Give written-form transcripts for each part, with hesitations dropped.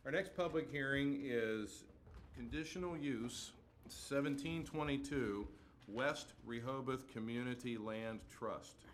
Our next public hearing is conditional use 1722 West Rehoboth Community Land Trust.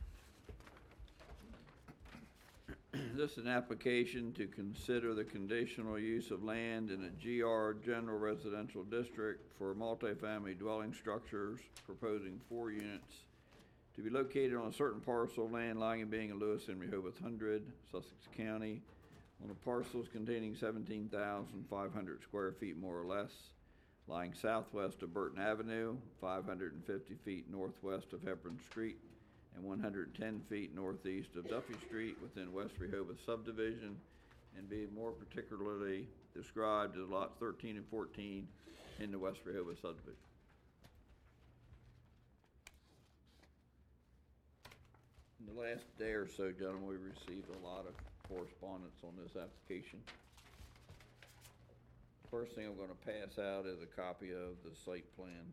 This is an application to consider the conditional use of land in a GR General Residential District for multifamily dwelling structures, proposing 4 units to be located on a certain parcel of land lying and being in Lewis and Rehoboth 100, Sussex County, on the parcels containing 17,500 square feet more or less, lying southwest of Burton Avenue, 550 feet northwest of Hebron Street, and 110 feet northeast of Duffy Street within West Rehoboth subdivision, and being more particularly described as lots 13 and 14 in the West Rehoboth subdivision. In the last day or so, gentlemen, we received a lot of correspondence on this application. First thing I'm going to pass out is a copy of the site plan.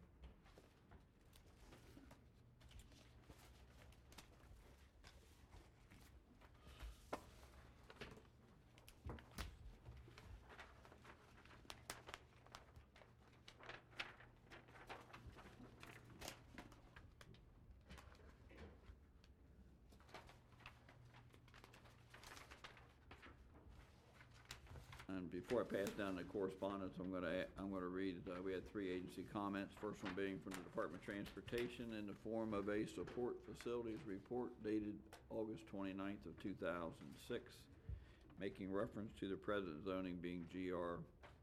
And before I pass down the correspondence, I'm going to read. We had 3 agency comments. First one being from the Department of Transportation in the form of a support facilities report dated August 29th of 2006, making reference to the present zoning being GR,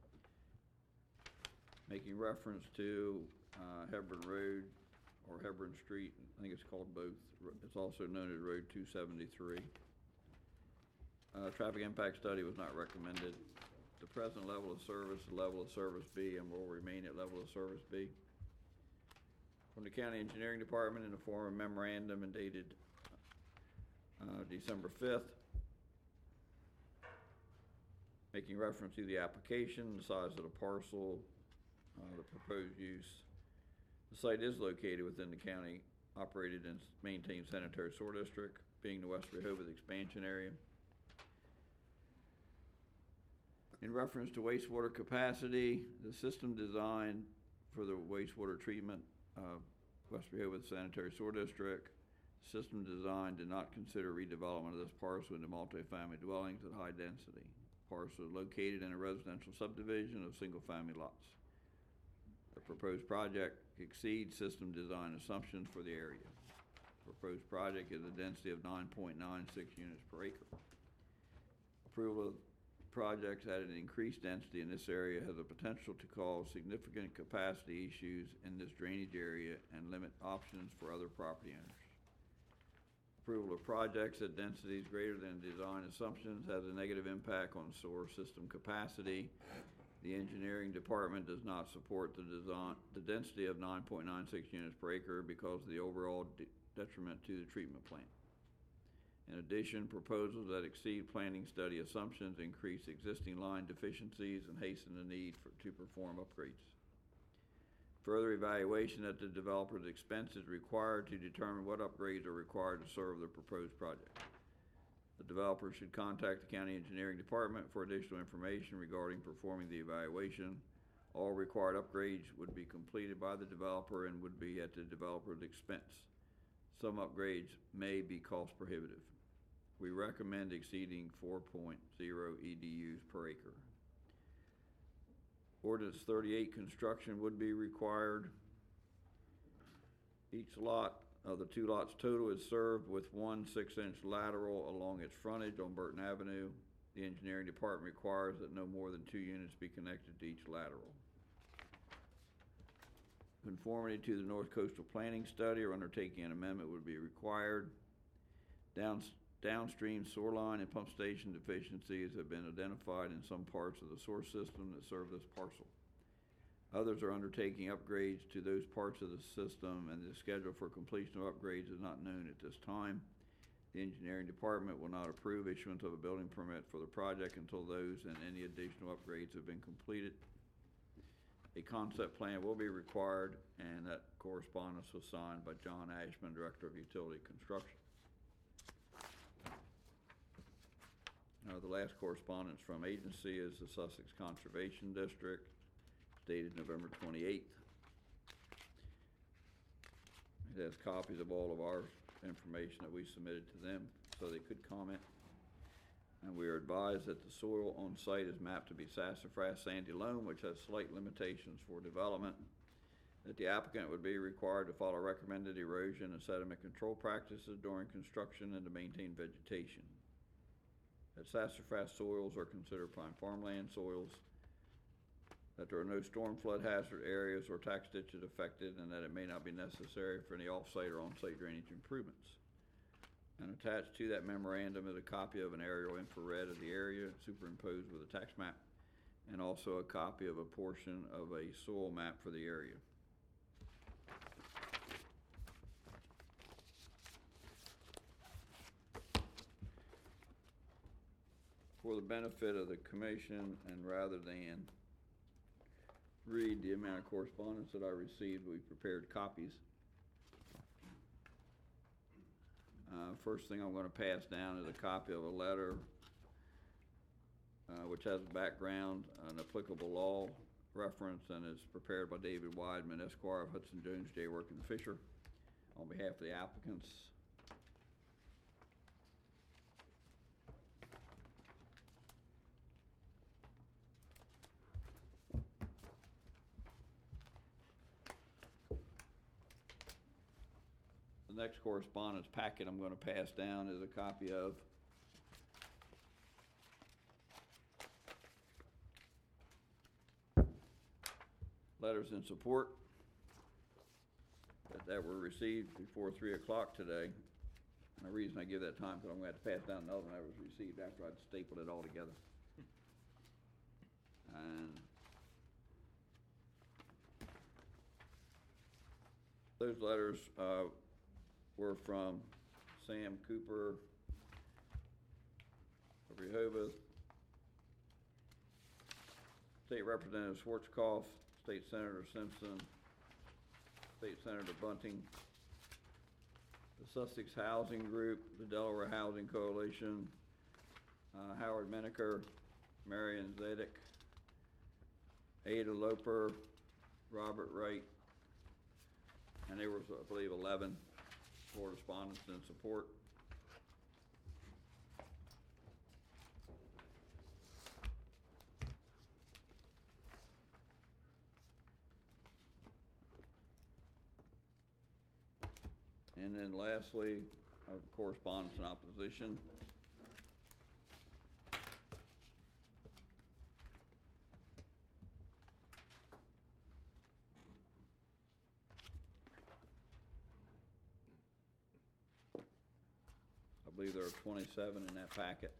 making reference to Hebron Road or Hebron Street. I think it's called both. It's also known as Road 273. Traffic impact study was not recommended. The present level of service is level of service B and will remain at level of service B. From the County Engineering Department in the form of memorandum and dated December 5th, making reference to the application, the size of the parcel, the proposed use. The site is located within the county operated and maintained sanitary sewer district, being the West Rehoboth expansion area. In reference to wastewater capacity, the system designed for the wastewater treatment West Rehoboth Sanitary Sewer District, system design did not consider redevelopment of this parcel into multifamily dwellings at high density. Parcel is located in a residential subdivision of single-family lots. The proposed project exceeds system design assumptions for the area. The proposed project is a density of 9.96 units per acre. Approval of projects at an increased density in this area has the potential to cause significant capacity issues in this drainage area and limit options for other property owners. Approval of projects at densities greater than design assumptions has a negative impact on sewer system capacity. The engineering department does not support the density of 9.96 units per acre because of the overall detriment to the treatment plant. In addition, proposals that exceed planning study assumptions increase existing line deficiencies and hasten the need to perform upgrades. Further evaluation at the developer's expense is required to determine what upgrades are required to serve the proposed project. The developer should contact the County Engineering Department for additional information regarding performing the evaluation. All required upgrades would be completed by the developer and would be at the developer's expense. Some upgrades may be cost prohibitive. We recommend exceeding 4.0 EDUs per acre. Ordinance 38 construction would be required. Each lot of the 2 lots total is served with 1 6-inch lateral along its frontage on Burton Avenue. The engineering department requires that no more than 2 units be connected to each lateral. Conformity to the North Coastal Planning Study or undertaking an amendment would be required. Downstream sewer line and pump station deficiencies have been identified in some parts of the sewer system that serve this parcel. Others are undertaking upgrades to those parts of the system, and the schedule for completion of upgrades is not known at this time. The engineering department will not approve issuance of a building permit for the project until those and any additional upgrades have been completed. A concept plan will be required, and that correspondence was signed by John Ashman, Director of Utility Construction. The last correspondence from agency is the Sussex Conservation District, dated November 28th. It has copies of all of our information that we submitted to them, so they could comment. And we are advised that the soil on site is mapped to be sassafras sandy loam, which has slight limitations for development. That the applicant would be required to follow recommended erosion and sediment control practices during construction and to maintain vegetation. That sassafras soils are considered prime farmland soils. That there are no storm flood hazard areas or tax ditches affected, and that it may not be necessary for any off-site or on-site drainage improvements. And attached to that memorandum is a copy of an aerial infrared of the area superimposed with a tax map, and also a copy of a portion of a soil map for the area. For the benefit of the commission, and rather than read the amount of correspondence that I received, we prepared copies. First thing I'm going to pass down is a copy of a letter which has a background, an applicable law reference, and is prepared by David Weidman, Esquire of Hudson Jones, J. Work and Fisher, on behalf of the applicants. The next correspondence packet I'm going to pass down is a copy of letters in support that were received before 3 o'clock today. And the reason I give that time, because I'm going to have to pass down another one that was received after I'd stapled it all together. And those letters were from Sam Cooper of Rehoboth, State Representative Schwarzkopf, State Senator Simpson, State Senator Bunting, the Sussex Housing Group, the Delaware Housing Coalition, Howard Menaker, Marion Zedek, Ada Loper, Robert Wright, and there was, I believe, 11 correspondents in support. And then lastly, correspondence in opposition. I believe there are 27 in that packet.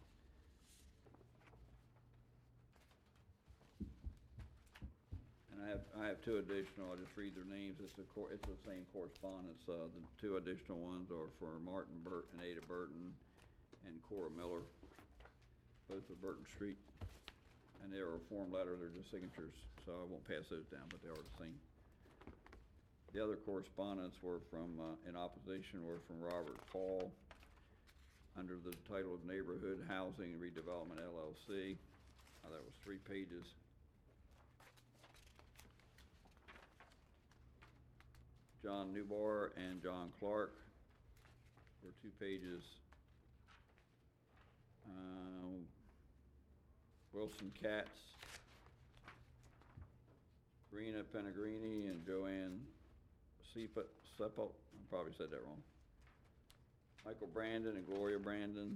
And I have two additional. I'll just read their names. It's the same correspondence. The two additional ones are for Martin Burton and Ada Burton and Cora Miller, both of Burton Street. And they are a form letter. They're just signatures, so I won't pass those down, but they are the same. The other correspondence were from, in opposition, were from Robert Paul, under the title of Neighborhood Housing and Redevelopment LLC. That was 3 pages. John Newbar and John Clark were 2 pages. Wilson Katz, Rena Penegrini, and Joanne Seppo. I probably said that wrong. Michael Brandon and Gloria Brandon.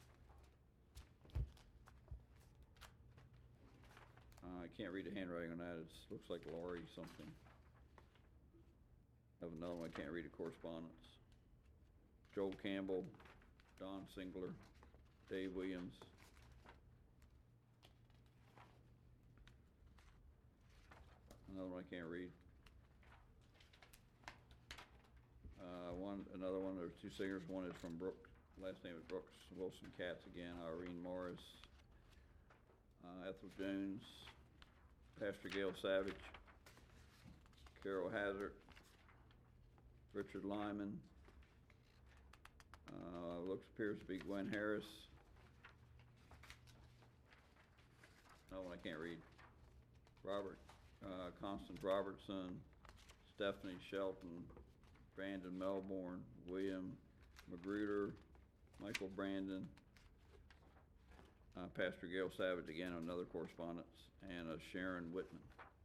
I can't read the handwriting on that. It looks like Laurie something. I have another one. I can't read the correspondence. Joel Campbell, Don Singler, Dave Williams. Another one I can't read. Another one, there's 2 singers. One is from Brooks, last name is Brooks. Wilson Katz again, Irene Morris, Ethel Jones, Pastor Gail Savage, Carol Hazard, Richard Lyman, appears to be Gwen Harris, oh, I can't read. Robert, Constance Robertson, Stephanie Shelton, Brandon Melbourne, William Magruder, Michael Brandon, Pastor Gail Savage, again, another correspondence, and Sharon Whitman.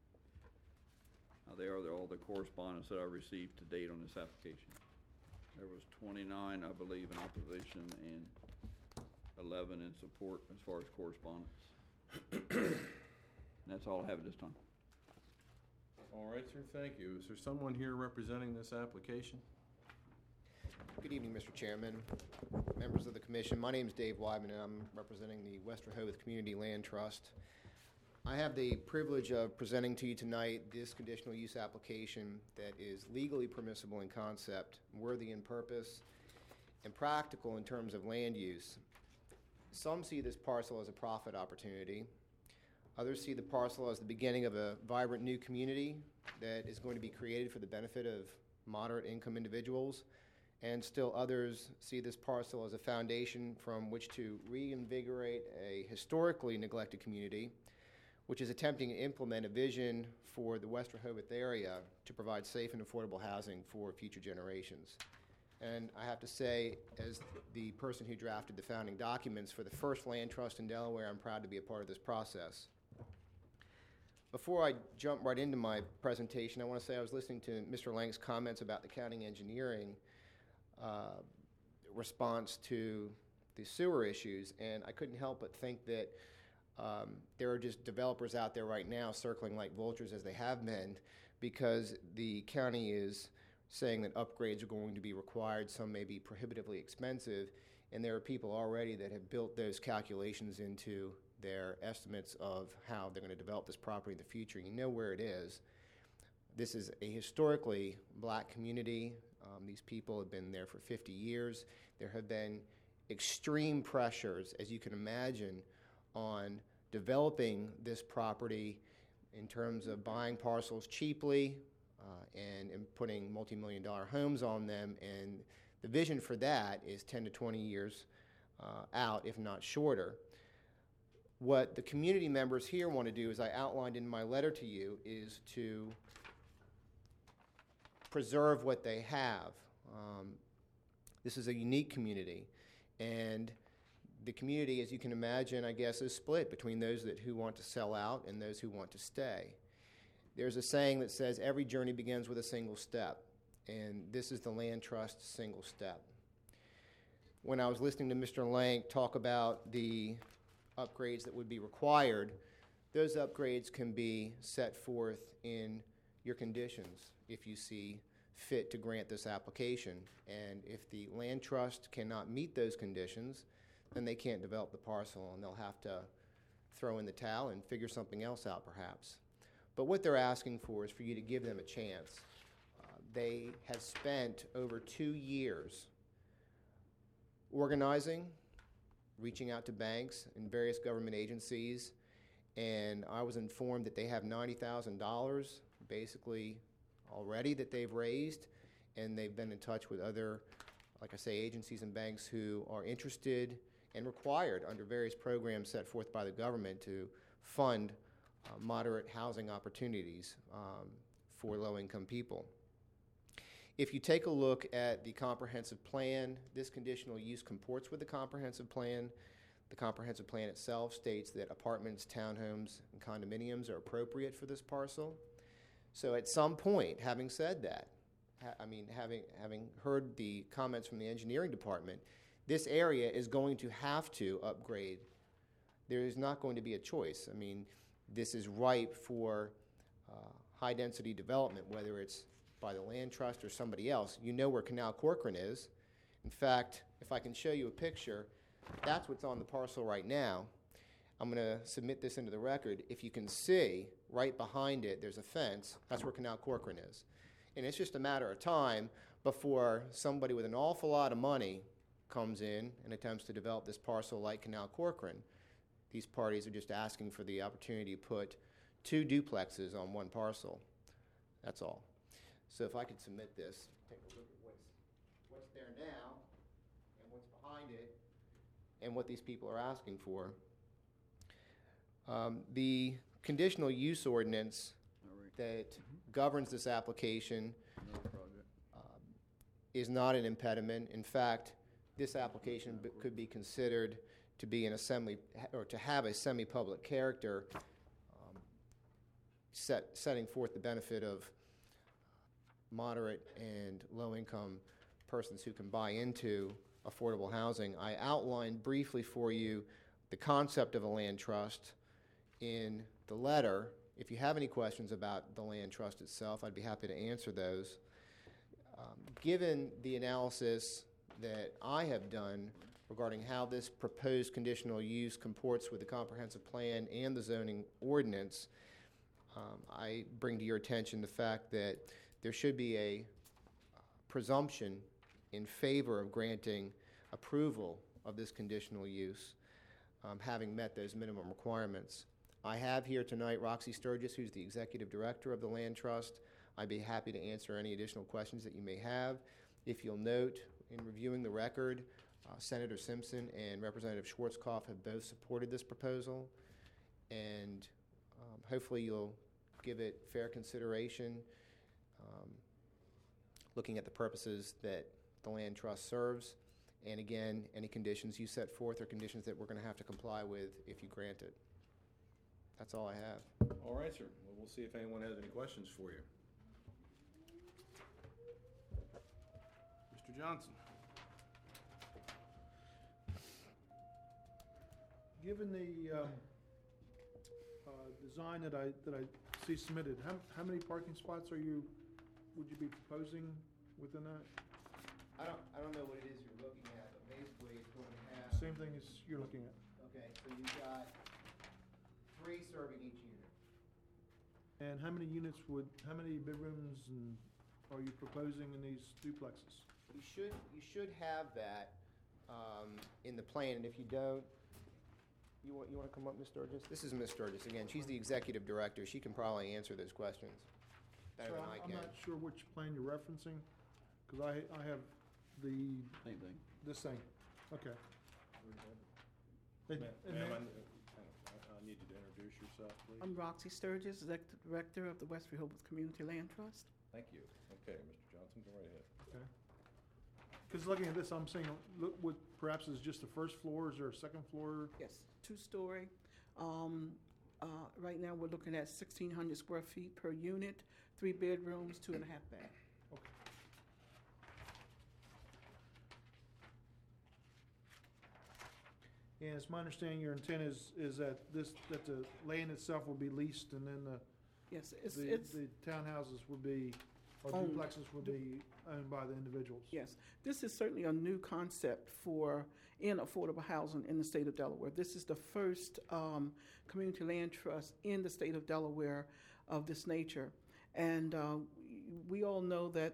They are all the correspondence that I received to date on this application. There was 29, I believe, in opposition and 11 in support as far as correspondence. And that's all I have at this time. All right, sir, thank you. Is there someone here representing this application? Good evening, Mr. Chairman, members of the commission. My name is Dave Wyman, and I'm representing the West Rehoboth Community Land Trust. I have the privilege of presenting to you tonight this conditional use application that is legally permissible in concept, worthy in purpose, and practical in terms of land use. Some see this parcel as a profit opportunity. Others see the parcel as the beginning of a vibrant new community that is going to be created for the benefit of moderate income individuals. And still others see this parcel as a foundation from which to reinvigorate a historically neglected community, which is attempting to implement a vision for the West Rehoboth area to provide safe and affordable housing for future generations. And I have to say, as the person who drafted the founding documents for the first land trust in Delaware, I'm proud to be a part of this process. Before I jump right into my presentation, I want to say I was listening to Mr. Lang's comments about the county engineering response to the sewer issues, and I couldn't help but think that there are just developers out there right now circling like vultures, as they have been, because the county is saying that upgrades are going to be required. Some may be prohibitively expensive, and there are people already that have built those calculations into their estimates of how they're going to develop this property in the future. You know where it is. This is a historically black community. These people have been there for 50 years. There have been extreme pressures, as you can imagine, on developing this property in terms of buying parcels cheaply and putting multi-million-dollar homes on them. And the vision for that is 10 to 20 years out, if not shorter. What the community members here want to do, as I outlined in my letter to you, is to preserve what they have. This is a unique community, and the community, as you can imagine, I guess, is split between those who want to sell out and those who want to stay. There's a saying that says every journey begins with a single step, and this is the land trust's single step. When I was listening to Mr. Lang talk about the upgrades that would be required, those upgrades can be set forth in your conditions if you see fit to grant this application. And if the land trust cannot meet those conditions, then they can't develop the parcel, and they'll have to throw in the towel and figure something else out perhaps. But what they're asking for is for you to give them a chance. They have spent over 2 years organizing, reaching out to banks and various government agencies, and I was informed that they have $90,000 basically already that they've raised, and they've been in touch with other, like I say, agencies and banks who are interested and required under various programs set forth by the government to fund moderate housing opportunities for low-income people. If you take a look at the comprehensive plan, this conditional use comports with the comprehensive plan. The comprehensive plan itself states that apartments, townhomes, and condominiums are appropriate for this parcel. So at some point, having said that, having heard the comments from the engineering department, this area is going to have to upgrade. There is not going to be a choice. I mean, this is ripe for high-density development, whether it's by the land trust or somebody else. You know where Canal Corcoran is. In fact, if I can show you a picture, that's what's on the parcel right now. I'm going to submit this into the record. If you can see, right behind it, there's a fence. That's where Canal Corcoran is. And it's just a matter of time before somebody with an awful lot of money comes in and attempts to develop this parcel like Canal Corcoran. These parties are just asking for the opportunity to put 2 duplexes on one parcel. That's all. So if I could submit this, take a look at what's there now and what's behind it and what these people are asking for. The conditional use ordinance All right. that governs this application Another project. is not an impediment. In fact, this application could be considered to be an assembly, or to have a semi-public character, setting forth the benefit of moderate and low-income persons who can buy into affordable housing. I outlined briefly for you the concept of a land trust in the letter. If you have any questions about the land trust itself, I'd be happy to answer those. Given the analysis that I have done regarding how this proposed conditional use comports with the comprehensive plan and the zoning ordinance, I bring to your attention the fact that there should be a presumption in favor of granting approval of this conditional use, having met those minimum requirements. I have here tonight Roxy Sturgis, who's the executive director of the Land Trust. I'd be happy to answer any additional questions that you may have. If you'll note, in reviewing the record, Senator Simpson and Representative Schwarzkopf have both supported this proposal, and hopefully you'll give it fair consideration, looking at the purposes that the Land Trust serves. And again, any conditions you set forth are conditions that we're going to have to comply with if you grant it. That's all I have. All right, sir. Well, we'll see if anyone has any questions for you. Mr. Johnson. Given the design that I see submitted, how many parking spots would you be proposing within that? I don't know what it is you're looking at, but basically it's going to have. Same thing as you're looking at. Okay, so you've got 3 serving each unit. And how many bedrooms are you proposing in these duplexes? You should have that in the plan, and if you don't, you want to come up, Ms. Sturgis? This is Ms. Sturgis again. She's the executive director. She can probably answer those questions better So than I I'm can. not sure which plan you're referencing, because I have Same thing. this thing. Okay. Ma'am, And ma'am, then- I need you to introduce yourself, please. I'm Roxy Sturgis, Executive Director of the West Rehoboth Community Land Trust. Thank you. Okay, Mr. Johnson, go right ahead. Okay. Because looking at this, I'm saying, look, what perhaps is just the first floor, is there a second floor? Yes, 2-story. Right now, we're looking at 1,600 square feet per unit, 3 bedrooms, 2.5 baths. Okay. And it's my understanding your intent is that that the land itself will be leased, and then Yes, the townhouses would be, or Owned. duplexes would be owned by the individuals? yes. This is certainly a new concept in affordable housing in the state of Delaware. This is the first community land trust in the state of Delaware of this nature. And we all know that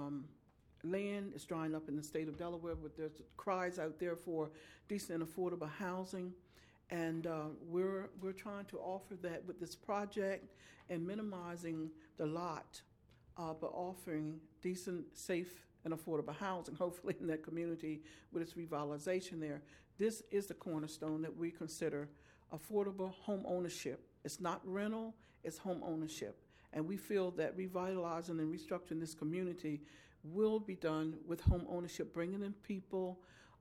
land is drying up in the state of Delaware, but there's cries out there for decent and affordable housing. And we're trying to offer that with this project and minimizing the lot, but offering decent, safe, and affordable housing, hopefully in that community with its revitalization there. This is the cornerstone that we consider affordable home ownership. It's not rental, it's home ownership. And we feel that revitalizing and restructuring this community will be done with home ownership, bringing in people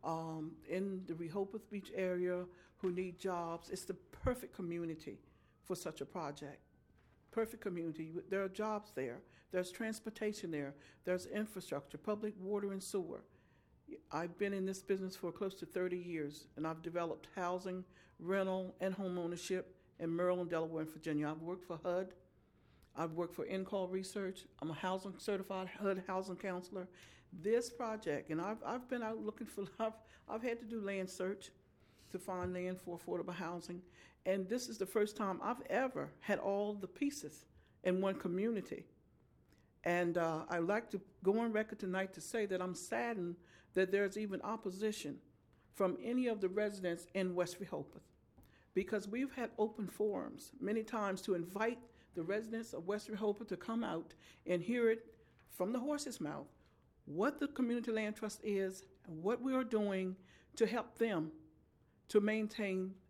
in the Rehoboth Beach area who need jobs. It's the perfect community for such a project. Perfect community. There are jobs there. There's transportation there. There's infrastructure, public water and sewer. I've been in this business for close to 30 years, and I've developed housing, rental, and home ownership in Maryland, Delaware, and Virginia. I've worked for HUD. I've worked for In-Call Research. I'm a housing certified HUD housing counselor. This project, and I've been out looking for, I've had to do land search to find land for affordable housing. And this is the first time I've ever had all the pieces in one community. And I'd like to go on record tonight to say that I'm saddened that there's even opposition from any of the residents in West Rehoboth, because we've had open forums many times to invite the residents of West Rehoboth to come out and hear it from the horse's mouth, what the Community Land Trust is and what we are doing to help them to maintain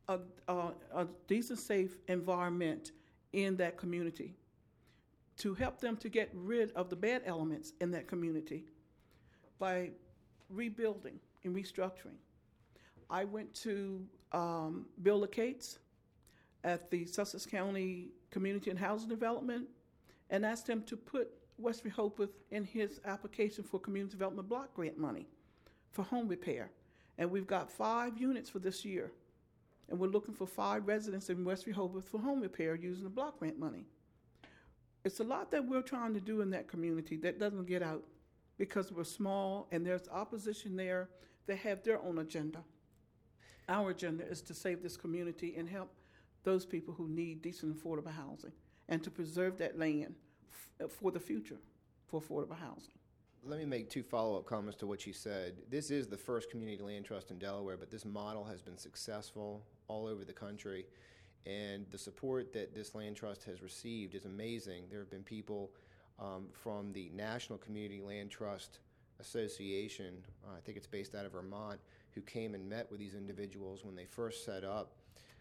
a decent, safe environment in that community, to help them to get rid of the bad elements in that community by rebuilding and restructuring. I went to Bill LaCates at the Sussex County Community and Housing Development and asked him to put West Rehoboth in his application for Community Development Block Grant money for home repair. And we've got 5 units for this year. And we're looking for 5 residents in West Rehoboth for home repair using the block grant money. It's a lot that we're trying to do in that community that doesn't get out because we're small and there's opposition there. They have their own agenda. Our agenda is to save this community and help those people who need decent affordable housing and to preserve that land for the future for affordable housing. Let me make 2 follow-up comments to what you said. This is the first community land trust in Delaware, but this model has been successful all over the country. And the support that this land trust has received is amazing. There have been people from the National Community Land Trust Association, I think it's based out of Vermont, who came and met with these individuals when they first set up.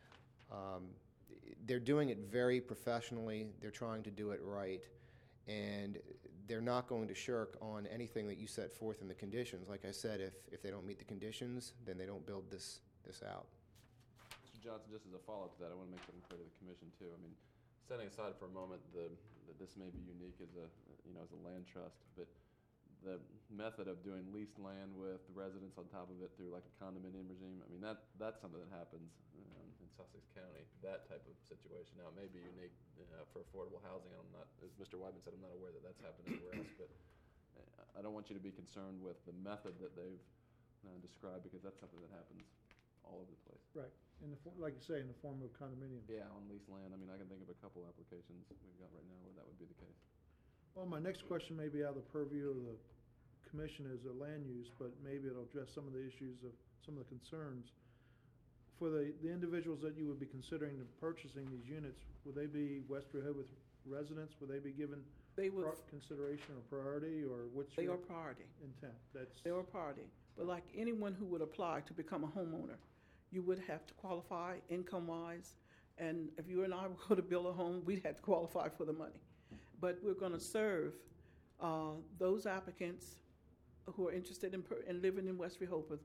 They're doing it very professionally. They're trying to do it right. And they're not going to shirk on anything that you set forth in the conditions. Like I said, if they don't meet the conditions, then they don't build this out. Mr. Johnson, just as a follow-up to that, I want to make something clear to the commission too. I mean, setting aside for a moment that this may be unique as a land trust, but the method of doing leased land with the residents on top of it through like a condominium regime, I mean, that's something that happens in Sussex County, that type of situation. Now, it may be unique for affordable housing. I'm not, as Mr. Wyman said, I'm not aware that that's happened anywhere else, but I don't want you to be concerned with the method that they've described, because that's something that happens all over the place. Right, like you say, in the form of condominium. Yeah, on leased land. I mean, I can think of a couple applications we've got right now where that would be the case. Well, my next question may be out of the purview of the commission as a land use, but maybe it'll address some of the issues of some of the concerns. For the individuals that you would be considering purchasing these units, would they be West Rehoboth residents? Would they be given consideration or priority, or what's They your are priority. intent? They are priority. But like anyone who would apply to become a homeowner, you would have to qualify income-wise. And if you and I were going to build a home, we'd have to qualify for the money. But we're going to serve those applicants who are interested in living in West Rehoboth.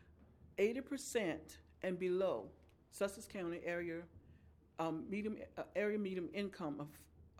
80% and below Sussex County area medium income of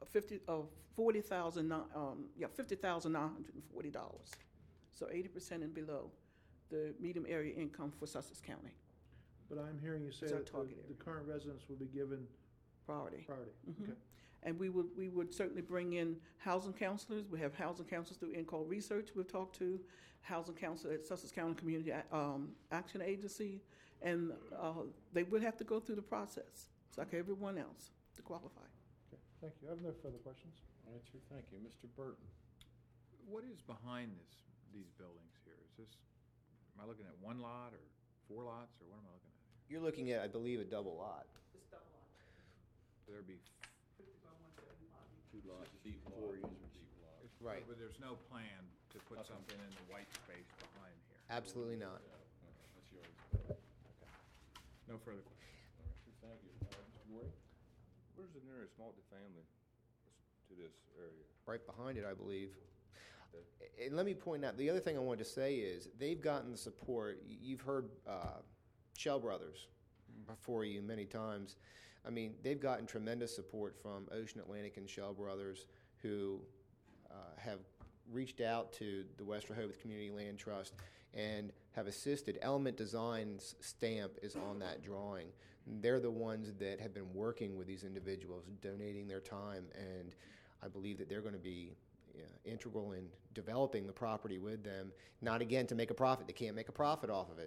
$50,940. So 80% and below the medium area income for Sussex County. But I'm hearing you say It's our that target the area. current residents will be given Priority. priority. Mhm. Okay. And we would certainly bring in housing counselors. We have housing counselors through INCOL Research we've talked to, housing counselor at Sussex County Community Action Agency, and they would have to go through the process, it's like everyone else, to qualify. Okay, thank you. I have no further questions. All right, sir, thank you. Mr. Burton? What is behind these buildings here? Am I looking at 1 lot or 4 lots, or what am I looking at? You're looking at, I believe, a double lot. It's double lot. There'd be, 50 by 175. 2 lots, deep lot, 4 users. deep lot. Right. but there's no plan to put something in the white space behind here. Absolutely not. Yeah, that's yours. No further questions. All right, sir, thank you. Mr. Moore? Where's the nearest multifamily to this area? Right behind it, I believe. And let me point out, the other thing I wanted to say is, they've gotten the support. You've heard Shell Brothers before you many times. I mean, they've gotten tremendous support from Ocean Atlantic and Shell Brothers, who have reached out to the West Rehoboth Community Land Trust and have assisted. Element Design's stamp is on that drawing. They're the ones that have been working with these individuals, donating their time, and I believe that they're going to be integral in developing the property with them. Not, again, to make a profit. They can't make a profit off of it.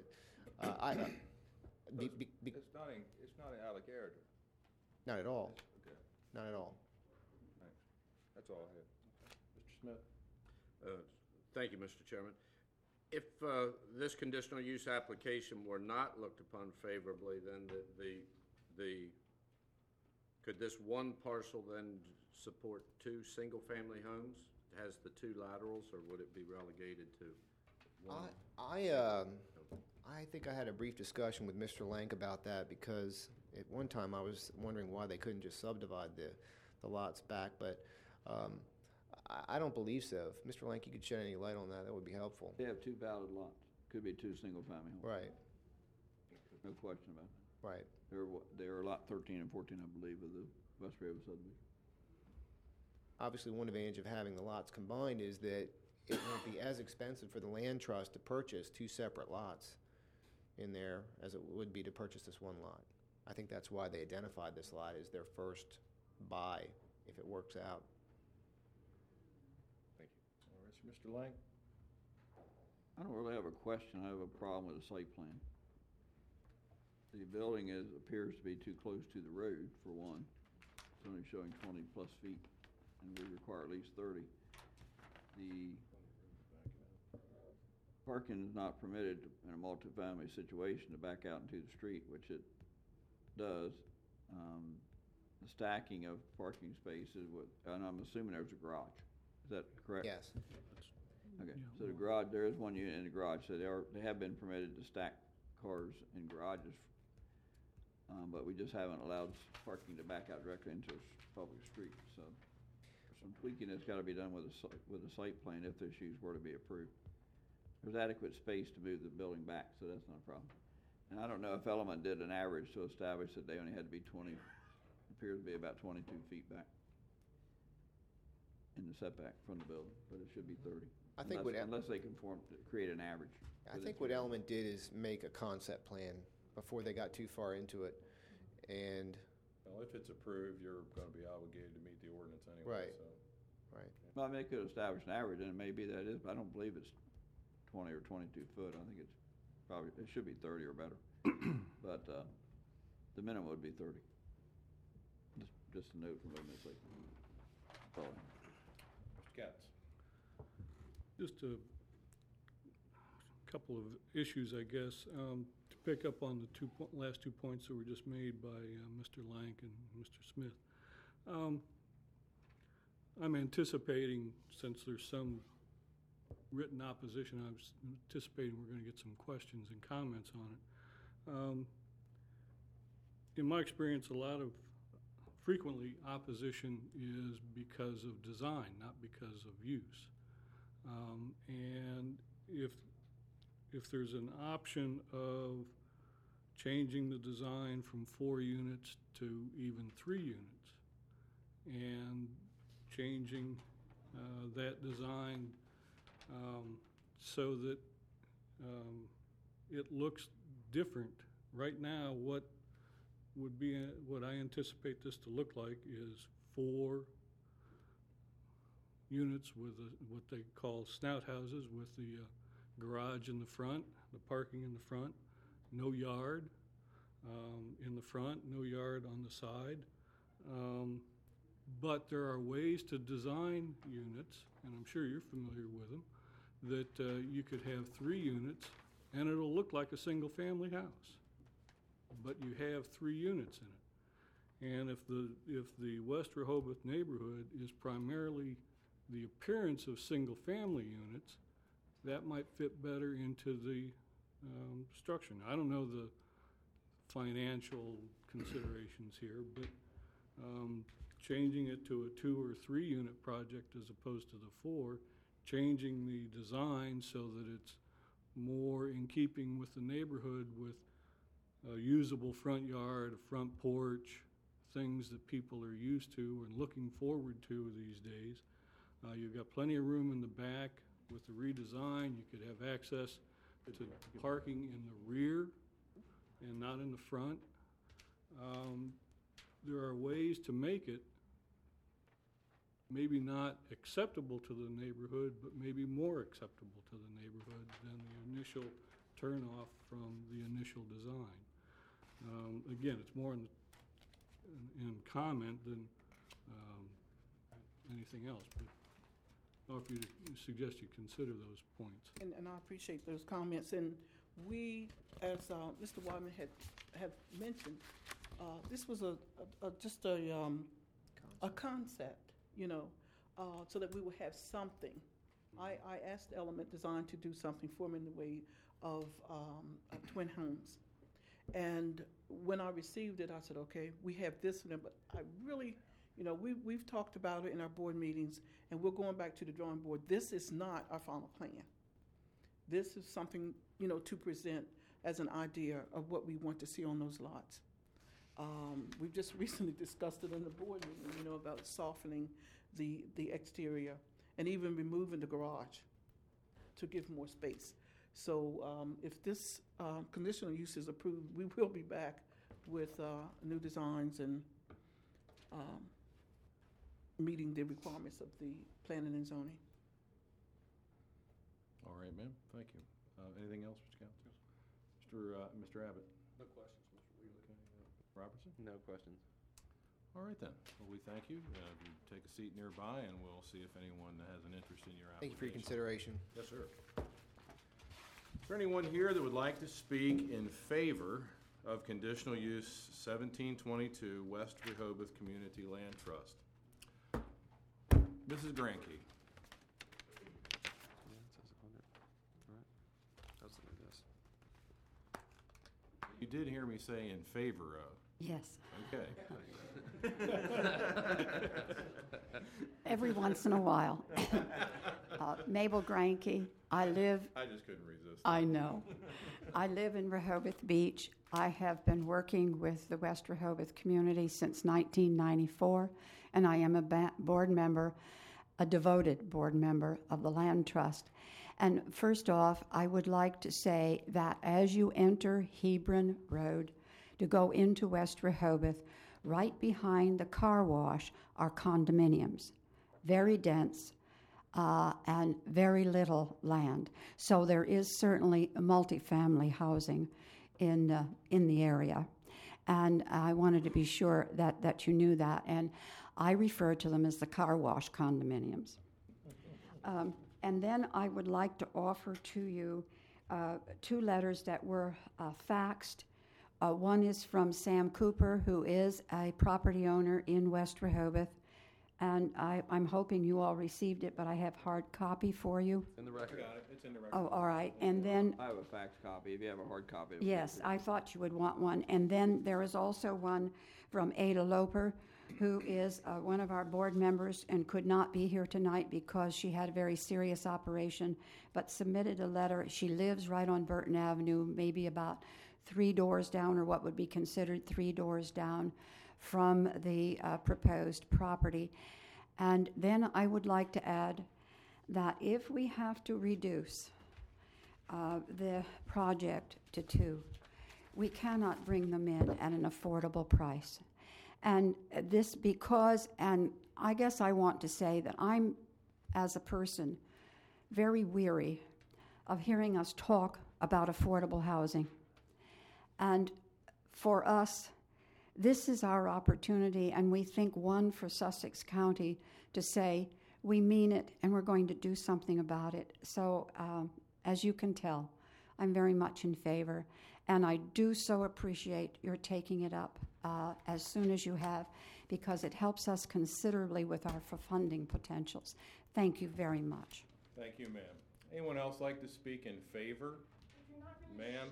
It's not in Alec-Aird. Not at all. Okay, Not at all. thanks. That's all I have. Mr. Smith? Thank you, Mr. Chairman. If this conditional use application were not looked upon favorably, then could this one parcel then support 2 single-family homes? It has the 2 laterals, or would it be relegated to one? I think I had a brief discussion with Mr. Lank about that because at one time I was wondering why they couldn't just subdivide the lots back, but I don't believe so. If Mr. Lank, you could shed any light on that, that would be helpful. They have two valid lots. Could be two single-family homes. Right, No question about it. right. They're lot 13 and 14, I believe, of the West Raven subdivision. Obviously, one advantage of having the lots combined is that it won't be as expensive for the land trust to purchase two separate lots in there as it would be to purchase this one lot. I think that's why they identified this lot as their first buy, if it works out. Thank you. All right, so Mr. Lang? I don't really have a question. I have a problem with the site plan. The building appears to be too close to the road, for one. It's only showing 20-plus feet, and we require at least 30. The parking is not permitted in a multifamily situation to back out into the street, which it does. The stacking of parking spaces, and I'm assuming there's a garage. Is that correct? Yes. Okay, so the garage, there is one unit in the garage, so they have been permitted to stack cars in garages, but we just haven't allowed parking to back out directly into a public street, so some tweaking that's gotta be done with the site plan if this use were to be approved. There's adequate space to move the building back, so that's not a problem. And I don't know if Element did an average to establish that they only had to be appears to be about 22 feet back in the setback from the building, but it should be 30. I think Unless they conform to create an average. I think what Element did is make a concept plan before they got too far into it, and Well, if it's approved, you're gonna be obligated to meet the ordinance anyway, Right. so. right. Well, I mean, they could establish an average, and it may be that it is, but I don't believe it's 20 or 22 foot. I think it's probably, it should be 30 or better. But the minimum would be 30. Just a note from Ms. Lee. That's all I have. Mr. Katz? Just a couple of issues, I guess. To pick up on the last 2 points that were just made by Mr. Lank and Mr. Smith. I'm anticipating, since there's some written opposition, I was anticipating we're going to get some questions and comments on it. In my experience, frequently opposition is because of design, not because of use. And if there's an option of changing the design from 4 units to even 3 units and changing that design so that it looks different. Right now, what I anticipate this to look like is 4 units with what they call snout houses with the garage in the front, the parking in the front, no yard in the front, no yard on the side. But there are ways to design units, and I'm sure you're familiar with them, that you could have 3 units and it'll look like a single-family house, but you have 3 units in it. And if the West Rehoboth neighborhood is primarily the appearance of single-family units, that might fit better into the structure. Now, I don't know the financial considerations here, but changing it to a 2 or 3 unit project as opposed to the 4, changing the design so that it's more in keeping with the neighborhood with a usable front yard, a front porch, things that people are used to and looking forward to these days. You've got plenty of room in the back. With the redesign, you could have access to parking in the rear and not in the front. There are ways to make it maybe not acceptable to the neighborhood, but maybe more acceptable to the neighborhood than the initial turnoff from the initial design. Again, it's more in comment than anything else, but I'll offer you to suggest you consider those points. And I appreciate those comments. And we, as Mr. Wyman have mentioned, this was just a concept, so that we would have something. I asked Element Design to do something for me in the way of twin homes. And when I received it, I said, okay, we have this one, but I really, we've talked about it in our board meetings, and we're going back to the drawing board. This is not our final plan. This is something, to present as an idea of what we want to see on those lots. We've just recently discussed it in the board meeting, about softening the exterior and even removing the garage to give more space. So if this conditional use is approved, we will be back with new designs and meeting the requirements of the planning and zoning. All right, ma'am, thank you. Anything else, Mr. Council? Mr. Abbott? No questions, Mr. Wheeler. Robertson? No questions. All right then, well, we thank you. You take a seat nearby and we'll see if anyone has an interest in your Thank you for your application. consideration. Yes, sir. Is there anyone here that would like to speak in favor of conditional use 1722 West Rehoboth Community Land Trust? Mrs. Granke. You did hear me say in favor of. Yes. Okay. Every once in a while. Mabel Granke. I just couldn't resist. I know. I live in Rehoboth Beach. I have been working with the West Rehoboth community since 1994, and I am a board member, a devoted board member of the Land Trust. And first off, I would like to say that as you enter Hebron Road to go into West Rehoboth, right behind the car wash are condominiums, very dense and very little land. So there is certainly multifamily housing in the area. And I wanted to be sure that you knew that. And I refer to them as the car wash condominiums. And then I would like to offer to you 2 letters that were faxed. One is from Sam Cooper, who is a property owner in West Rehoboth. And I'm hoping you all received it, but I have hard copy for you. In the record. Got it. It's in the record. Oh, all right. And then, I have a fax copy, if you have a hard copy. yes, I thought you would want one. And then there is also one from Ada Loper, who is one of our board members and could not be here tonight because she had a very serious operation, but submitted a letter. She lives right on Burton Avenue, maybe about 3 doors down, or what would be considered 3 doors down from the proposed property. And then I would like to add that if we have to reduce the project to 2, we cannot bring them in at an affordable price. And this because, and I guess I want to say that I'm, as a person, very weary of hearing us talk about affordable housing. And for us, this is our opportunity, and we think one for Sussex County to say, we mean it, and we're going to do something about it. So, as you can tell, I'm very much in favor, and I do so appreciate your taking it up as soon as you have, because it helps us considerably with our funding potentials. Thank you very much. Thank you, ma'am. Anyone else like to speak in favor? Ma'am,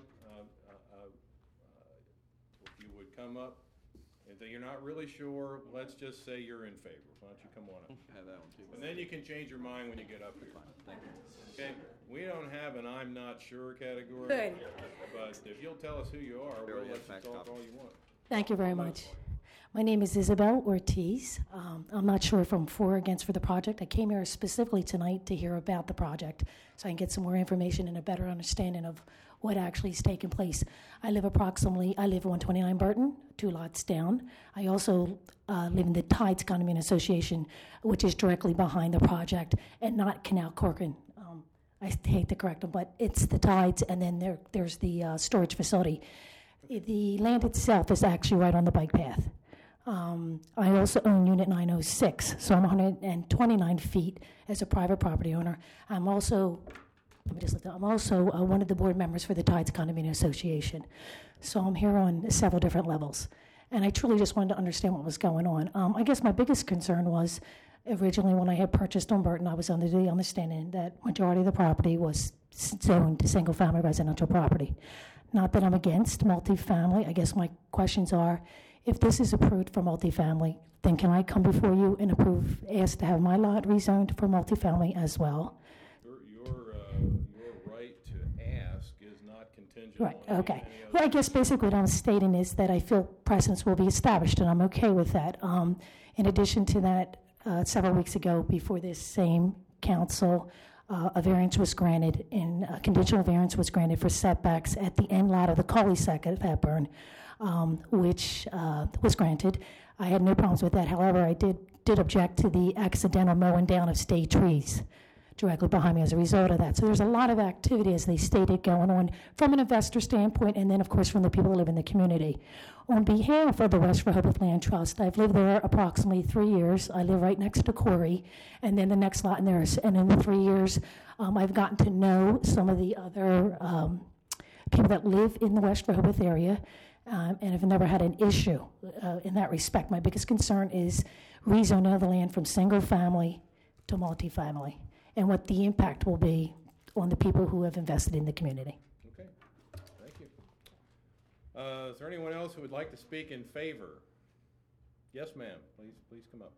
if you would come up. If you're not really sure, let's just say you're in favor. Why don't you come on up? I have that one too. And then you can change your mind when you get up here. Thank you. Okay, we don't have an I'm not sure category, Good. but if you'll tell us who you are, we'll let you talk all you want. Thank you very much. My name is Isabel Ortiz. I'm not sure if I'm for or against for the project. I came here specifically tonight to hear about the project so I can get some more information and a better understanding of what actually is taking place. I live 129 Burton, 2 lots down. I also live in the Tides Condominium Association, which is directly behind the project, and not Canal Corcoran. I hate to correct them, but it's the Tides, and then there's the storage facility. The land itself is actually right on the bike path. I also own Unit 906, so I'm 129 feet as a private property owner. I'm also one of the board members for the Tides Condominium Association. So I'm here on several different levels. And I truly just wanted to understand what was going on. I guess my biggest concern was originally when I had purchased on Burton, I was under the understanding that majority of the property was zoned to single-family residential property. Not that I'm against multifamily. I guess my questions are, if this is approved for multifamily, then can I come before you and ask to have my lot rezoned for multifamily as well? Your right to ask is not contingent Right, on okay. any other. Well, I guess basically what I'm stating is that I feel precedence will be established, and I'm okay with that. In addition to that, several weeks ago, before this same council, a variance was granted, and a conditional variance was granted for setbacks at the end lot of the cul-de-sac at Hepburn, which was granted. I had no problems with that. However, I did object to the accidental mowing down of state trees directly behind me as a result of that. So there's a lot of activity, as they stated, going on from an investor standpoint, and then, of course, from the people who live in the community. On behalf of the West Rehoboth Land Trust, I've lived there approximately 3 years. I live right next to Corey, and then the next lot in there. And in the 3 years, I've gotten to know some of the other people that live in the West Rehoboth area, and have never had an issue in that respect. My biggest concern is rezoning of the land from single family to multifamily, and what the impact will be on the people who have invested in the community. Okay, thank you. Is there anyone else who would like to speak in favor? Yes, ma'am. Please come up.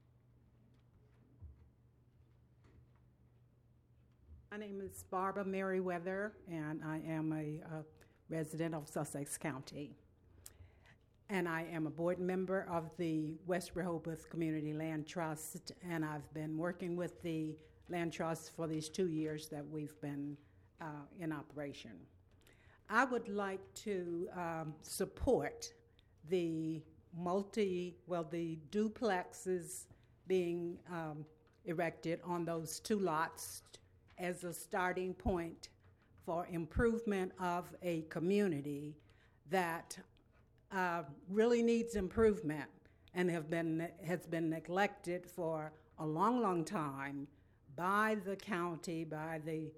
My name is Barbara Merriweather, and I am a resident of Sussex County. And I am a board member of the West Rehoboth Community Land Trust, and I've been working with the Land Trust for these 2 years that we've been in operation. I would like to support the the duplexes being erected on those 2 lots as a starting point for improvement of a community that really needs improvement and has been neglected for a long, long time by the county, by the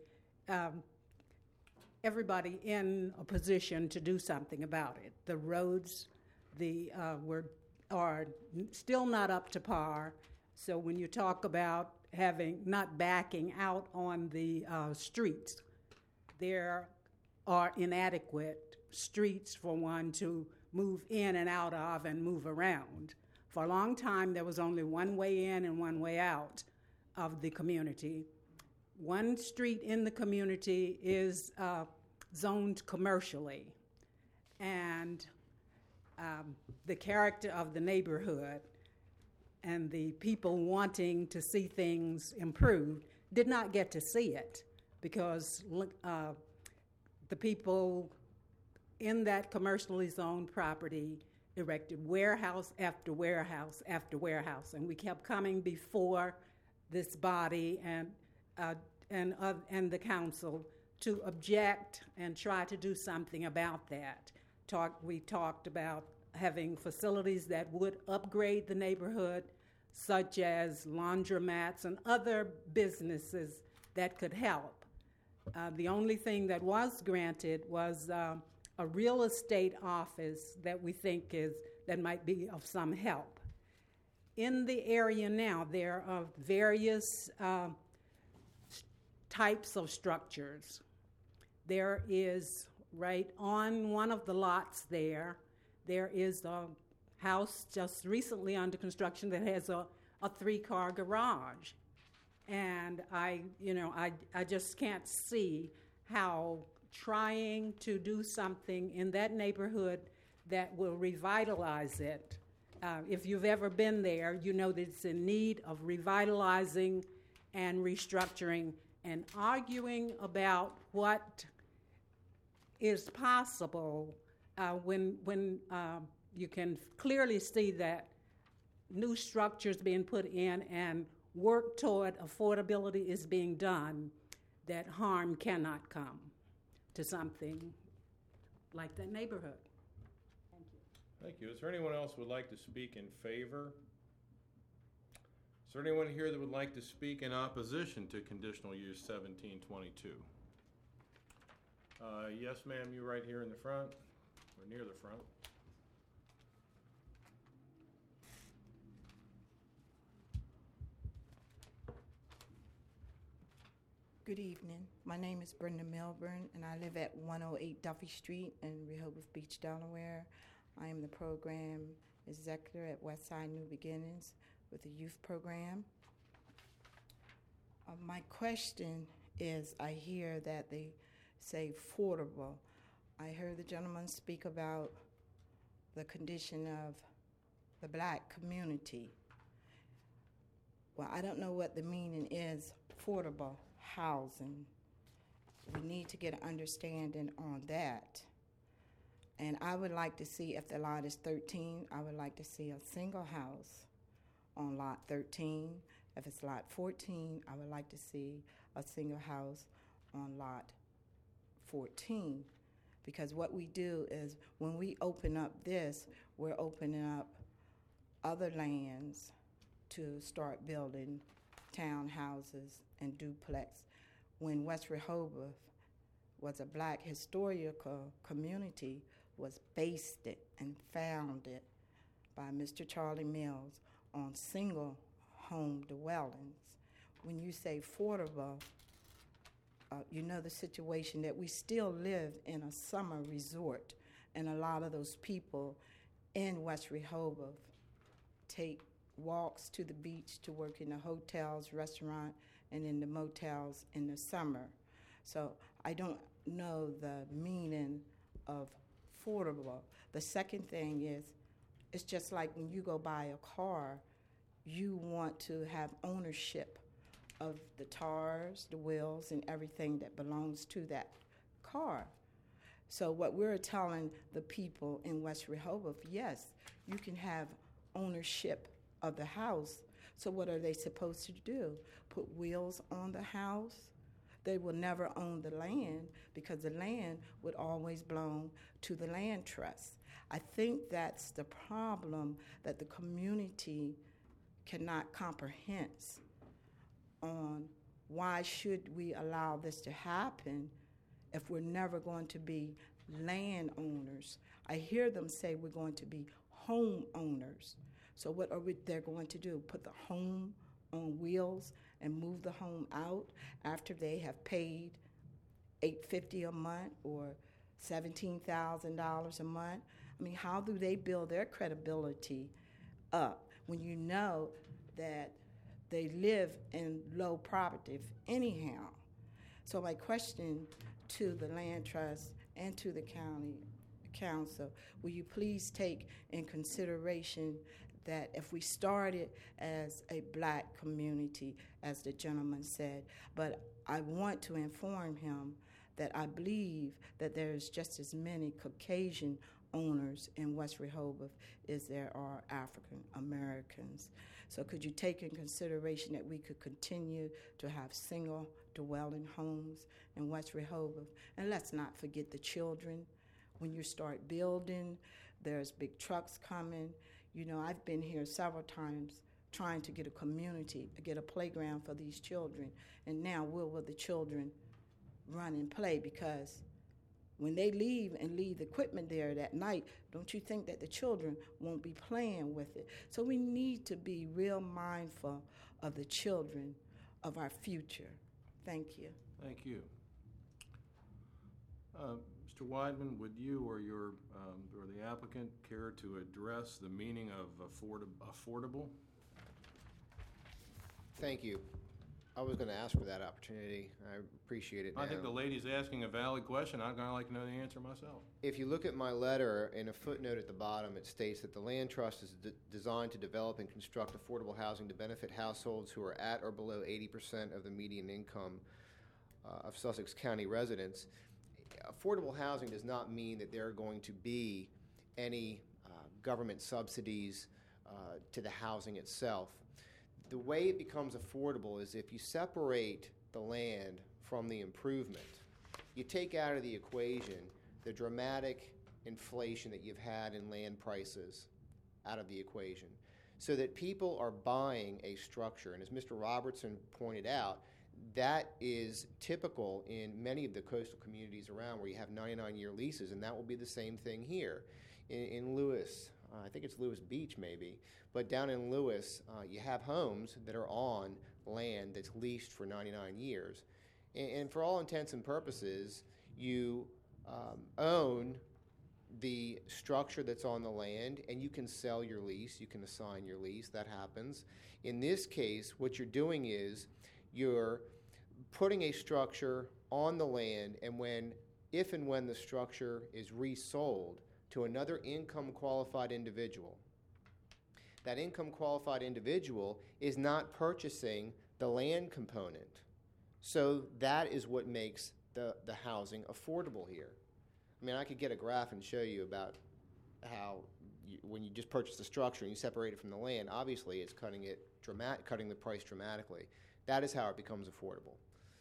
everybody in a position to do something about it. The roads, are still not up to par. So when you talk about not backing out on the streets, there are inadequate streets for one to move in and out of and move around. For a long time, there was only one way in and one way out of the community. One street in the community is zoned commercially, and the character of the neighborhood and the people wanting to see things improved did not get to see it because the people in that commercially zoned property erected warehouse after warehouse after warehouse, and we kept coming before this body and the council to object and try to do something about that. We talked about having facilities that would upgrade the neighborhood, such as laundromats and other businesses that could help. The only thing that was granted was a real estate office that we think that might be of some help. In the area now, there are various types of structures. There is, right on one of the lots there is a house just recently under construction that has a 3-car garage. And I just can't see how trying to do something in that neighborhood that will revitalize it. If you've ever been there, you know that it's in need of revitalizing and restructuring, and arguing about what is possible when you can clearly see that new structures being put in and work toward affordability is being done, that harm cannot come to something like that neighborhood. Thank you. Thank you. Is there anyone else who would like to speak in favor? Is there anyone here that would like to speak in opposition to conditional use 1722? Yes, ma'am, you right here in the front, or near the front. Good evening. My name is Brenda Milburn, and I live at 108 Duffy Street in Rehoboth Beach, Delaware. I am the program executive at Westside New Beginnings with the youth program. My question is, I hear that they say affordable. I heard the gentleman speak about the condition of the black community. Well, I don't know what the meaning is, affordable housing. We need to get an understanding on that. And I would like to see, if the lot is 13, I would like to see a single house on lot 13. If it's lot 14, I would like to see a single house on lot 14. Because what we do is, when we open up this, we're opening up other lands to start building townhouses and duplex. When West Rehoboth was a black historical community, was based and founded by Mr. Charlie Mills on single home dwellings. When you say affordable, you know the situation that we still live in a summer resort, and a lot of those people in West Rehoboth take walks to the beach to work in the hotels, restaurant, and in the motels in the summer. So I don't know the meaning of affordable. The second thing is, it's just like when you go buy a car, you want to have ownership of the tires, the wheels, and everything that belongs to that car. So what we're telling the people in West Rehoboth, yes, you can have ownership of the house. So what are they supposed to do? Put wheels on the house? They will never own the land, because the land would always belong to the land trust. I think that's the problem that the community cannot comprehend on. Why should we allow this to happen if we're never going to be landowners? I hear them say we're going to be homeowners. So what are they're going to do? Put the home on wheels and move the home out after they have paid $850 a month or $17,000 a month? I mean, how do they build their credibility up when you know that they live in low property anyhow? So my question to the land trust and to the county council, will you please take in consideration that if we started as a black community, as the gentleman said, but I want to inform him that I believe that there's just as many Caucasian owners in West Rehoboth as there are African Americans. So could you take in consideration that we could continue to have single dwelling homes in West Rehoboth? And let's not forget the children. When you start building, there's big trucks coming. You know, I've been here several times trying to get a community, get a playground for these children. And now where will the children run and play? Because when they leave and leave the equipment there that night, don't you think that the children won't be playing with it? So we need to be real mindful of the children of our future. Thank you. Thank you. Mr. Weidman, would you or your or the applicant care to address the meaning of affordable? Thank you. I was going to ask for that opportunity. I appreciate it now. I think the lady's asking a valid question. I'd kind of like to know the answer myself. If you look at my letter, in a footnote at the bottom, it states that the land trust is designed to develop and construct affordable housing to benefit households who are at or below 80% of the median income of Sussex County residents. Affordable housing does not mean that there are going to be any government subsidies to the housing itself. The way it becomes affordable is if you separate the land from the improvement. You take out of the equation the dramatic inflation that you've had in land prices out of the equation, so that people are buying a structure. And as Mr. Robertson pointed out, that is typical in many of the coastal communities around where you have 99-year leases, and that will be the same thing here. In Lewis, I think it's Lewis Beach maybe, but down in Lewis, you have homes that are on land that's leased for 99 years. And for all intents and purposes, you own the structure that's on the land, and you can sell your lease, you can assign your lease, that happens. In this case, what you're doing is you're putting a structure on the land, and if and when the structure is resold to another income qualified individual, that income qualified individual is not purchasing the land component. So that is what makes the housing affordable here. I mean, I could get a graph and show you about how when you just purchase the structure and you separate it from the land, obviously it's cutting the price dramatically. That is how it becomes affordable.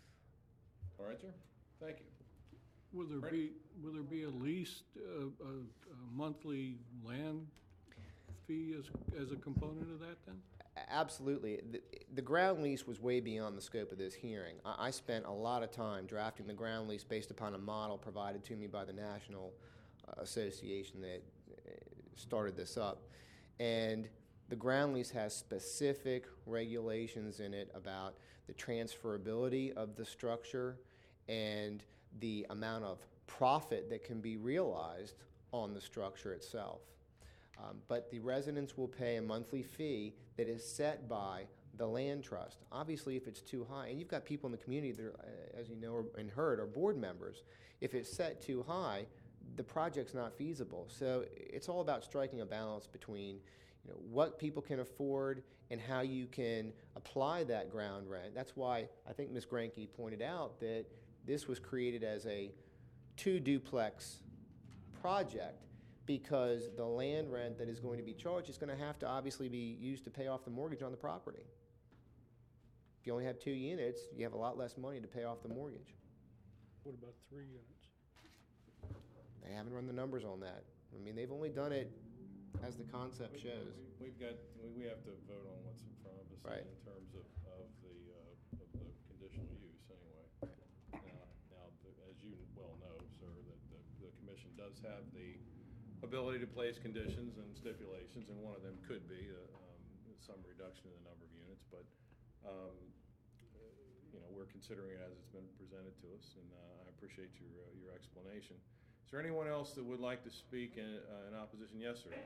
All right, sir. Thank you. Will there be at least a monthly land fee as a component of that then? Absolutely. The ground lease was way beyond the scope of this hearing. I spent a lot of time drafting the ground lease based upon a model provided to me by the National Association that started this up. And the ground lease has specific regulations in it about the transferability of the structure and the amount of profit that can be realized on the structure itself. But the residents will pay a monthly fee that is set by the land trust. Obviously, if it's too high, and you've got people in the community that, as you know and heard, are board members, if it's set too high, the project's not feasible. So it's all about striking a balance between what people can afford and how you can apply that ground rent. That's why I think Ms. Granke pointed out that this was created as a 2-duplex project, because the land rent that is going to be charged is going to have to obviously be used to pay off the mortgage on the property. If you only have 2 units, you have a lot less money to pay off the mortgage. What about 3 units? They haven't run the numbers on that. I mean, they've only done it as the concept shows. We have to vote on what's in front of us Right. in terms of the conditional use anyway. Now, as you well know, sir, that the commission does have the ability to place conditions and stipulations, and one of them could be some reduction in the number of units, but we're considering it as it's been presented to us, and I appreciate your explanation. Is there anyone else that would like to speak in opposition? Yes, sir.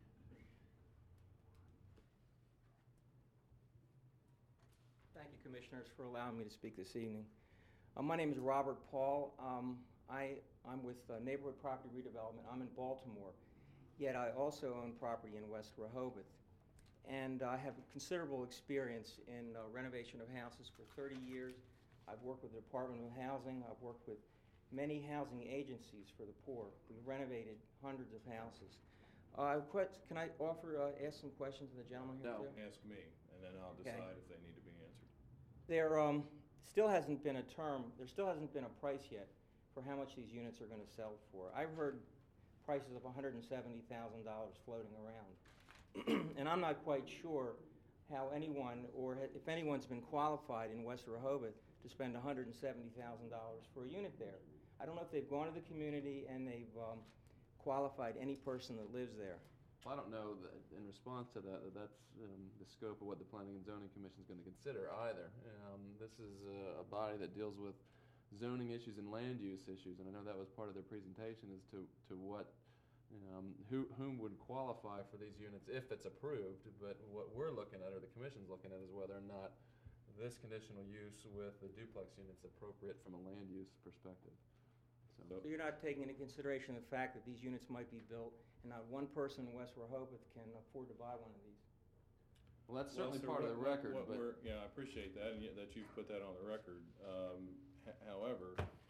Thank you, Commissioners, for allowing me to speak this evening. My name is Robert Paul. I'm with Neighborhood Property Redevelopment. I'm in Baltimore, yet I also own property in West Rehoboth. And I have considerable experience in renovation of houses for 30 years. I've worked with the Department of Housing. I've worked with many housing agencies for the poor. We've renovated hundreds of houses. Can I ask some questions to the gentleman here? No. Too? Ask me, and then I'll decide if they need to be answered. There still hasn't been a price yet for how much these units are going to sell for. I've heard prices of $170,000 floating around. And I'm not quite sure how anyone, or if anyone's been qualified in West Rehoboth to spend $170,000 for a unit there. I don't know if they've gone to the community and they've qualified any person that lives there. Well, I don't know that in response to that, that's the scope of what the Planning and Zoning Commission is going to consider either. This is a body that deals with zoning issues and land use issues, and I know that was part of their presentation as to what whom would qualify for these units if it's approved. But what we're looking at, or the commission's looking at, is whether or not this conditional use with the duplex units appropriate from a land use perspective. So you're not taking into consideration the fact that these units might be built and not one person in West Rehoboth can afford to buy one of these? Well, that's certainly sir, part of the record. I appreciate that, and that you've put that on the record. However,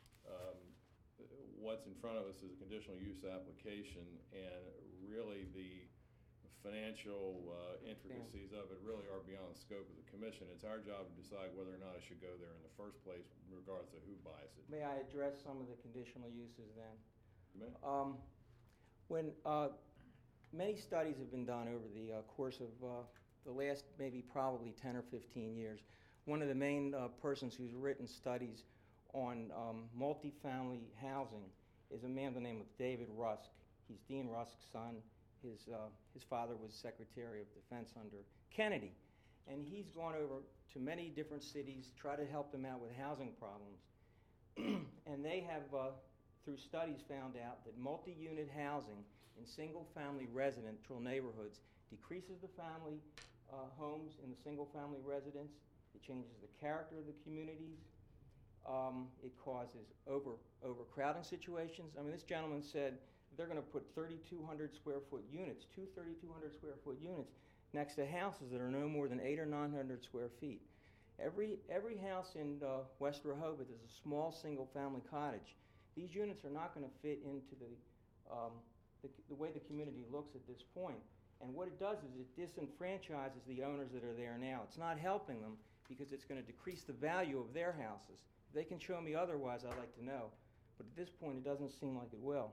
what's in front of us is a conditional use application, and really the financial intricacies of it really are beyond the scope of the commission. It's our job to decide whether or not it should go there in the first place, regardless of who buys it. May I address some of the conditional uses then? You may. When many studies have been done over the course of the last maybe probably 10 or 15 years, one of the main persons who's written studies on multifamily housing is a man by the name of David Rusk. He's Dean Rusk's son. His father was Secretary of Defense under Kennedy. and he's gone over to many different cities, try to help them out with housing problems. And they have, through studies, found out that multi-unit housing in single-family residential neighborhoods decreases the family homes in the single-family residence. It changes the character of the communities. It causes overcrowding situations. I mean, this gentleman said they're going to put 3,200 square foot units, two 3,200 square foot units, next to houses that are no more than 800 or 900 square feet. Every house in West Rehoboth is a small single-family cottage. These units are not going to fit into the way the community looks at this point. And what it does is it disenfranchises the owners that are there now. It's not helping them because it's going to decrease the value of their houses. If they can show me otherwise, I'd like to know. But at this point, it doesn't seem like it will.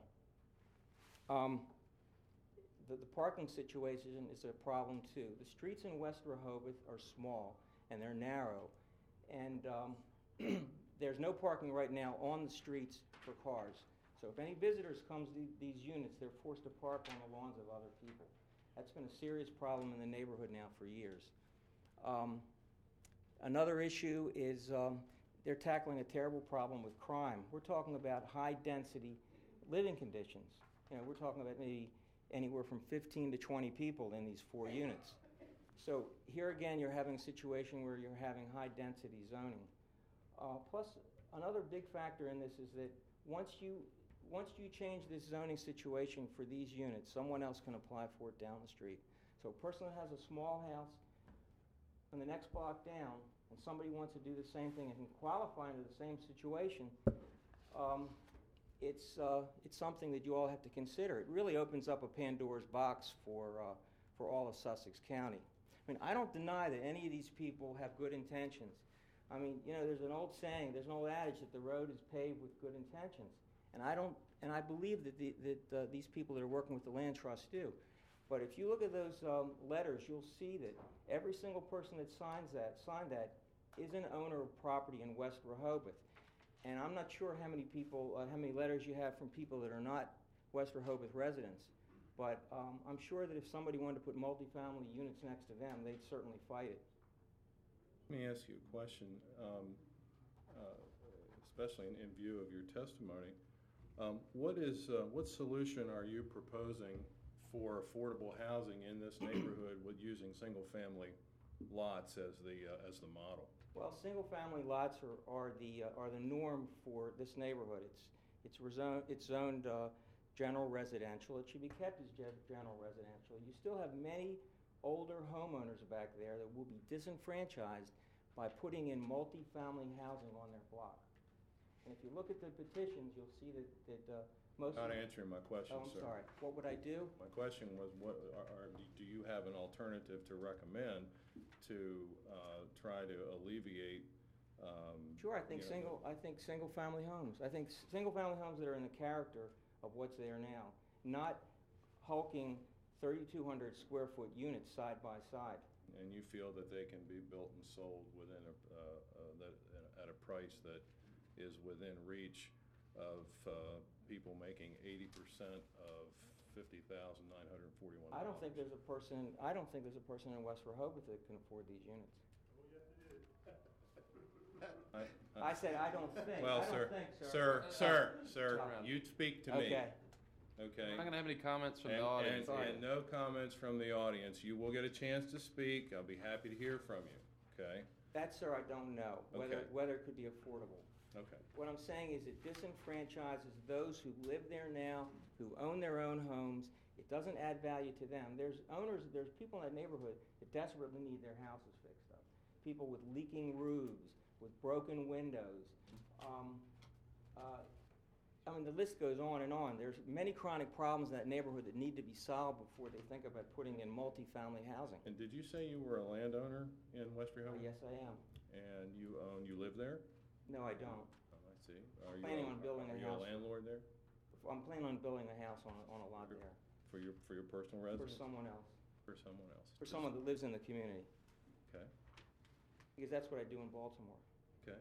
The parking situation is a problem too. The streets in West Rehoboth are small and they're narrow. And there's no parking right now on the streets for cars. So if any visitors come to these units, they're forced to park on the lawns of other people. That's been a serious problem in the neighborhood now for years. Another issue is they're tackling a terrible problem with crime. We're talking about high-density living conditions. You know, we're talking about maybe anywhere from 15 to 20 people in these 4 units. So here again, you're having a situation where you're having high-density zoning. Plus, another big factor in this is that once you change this zoning situation for these units, someone else can apply for it down the street. So a person that has a small house from the next block down, and somebody wants to do the same thing and can qualify into the same situation, it's something that you all have to consider. It really opens up a Pandora's box for all of Sussex County. I mean, I don't deny that any of these people have good intentions. I mean, you know, there's an old saying, there's an old adage that the road is paved with good intentions. And I believe that these people that are working with the land trust do. But if you look at those letters, you'll see that every single person that signed that is an owner of property in West Rehoboth. And I'm not sure how many people, how many letters you have from people that are not West Rehoboth residents. But I'm sure that if somebody wanted to put multifamily units next to them, they'd certainly fight it. Let me ask you a question, especially in view of your testimony. What solution are you proposing for affordable housing in this neighborhood with using single-family lots as the model? Well, single-family lots are the norm for this neighborhood. It's zoned general residential. It should be kept as general residential. You still have many older homeowners back there that will be disenfranchised by putting in multi-family housing on their block. And if you look at the petitions, you'll see that most. Not answering my question, I'm sir. sorry. What would I do? My question was, do you have an alternative to recommend to try to alleviate? Sure, I think single-family homes. I think single-family homes that are in the character of what's there now, not hulking 3,200 square foot units side by side. And you feel that they can be built and sold within at a price that is within reach of people making 80% of $50,941. I don't think there's a person in West Rehoboth that can afford these units. I said I don't think. Well, I don't think, sir, you speak to me. Okay. We're not going to have any comments from the audience. And no comments from the audience. You will get a chance to speak. I'll be happy to hear from you. Okay. That, sir, I don't know whether it could be affordable. Okay. What I'm saying is it disenfranchises those who live there now, who own their own homes. It doesn't add value to them. There's people in that neighborhood that desperately need their houses fixed up. People with leaking roofs, with broken windows. I mean, the list goes on and on. There's many chronic problems in that neighborhood that need to be solved before they think about putting in multifamily housing. And did you say you were a landowner in West Rehoboth? Yes, I am. And you live there? No, I don't. Oh, I see. I'm planning on building a house. Are you a landlord there? I'm planning on building a house on a lot there. For your personal residence? For someone else. For someone else. For someone that lives in the community. Okay. Because that's what I do in Baltimore. Okay.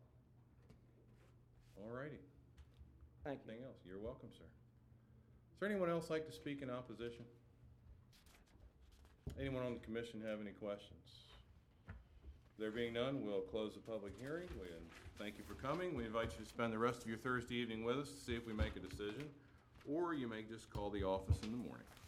All righty. Thank you. Anything else? You're welcome, sir. Is there anyone else like to speak in opposition? Anyone on the commission have any questions? There being none, we'll close the public hearing. We thank you for coming. We invite you to spend the rest of your Thursday evening with us to see if we make a decision, or you may just call the office in the morning.